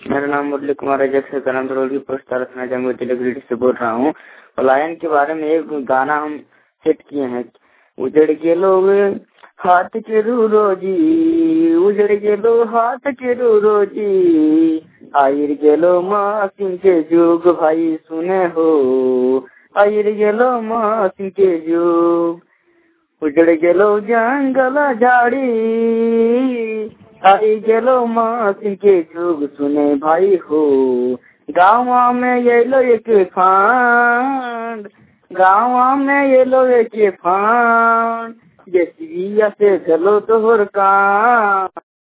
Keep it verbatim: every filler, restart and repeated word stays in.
मेरा नाम मुरली कुमार है, जैसे करम की पोस्ट रखना जंगल जिले से बोल रहा हूँ। पलायन के बारे में एक गाना हम सेट किए हैं। उजड़ के लोग हाथ के रू रोजी, उजड़ के लो हाथ के रू रोजी, आयर गेलो माँ सिंह के जुग भाई सुने हो, आयर गेलो माँ सिंह के जुग, उजड़ गेलो जंगल झाड़ी, आई गेलो माँ सिंह के जुग सुने भाई हो। गाँव में ये लो एक फांड, गाँव में ये लो एक फांड, जैसी से चलो तोहर का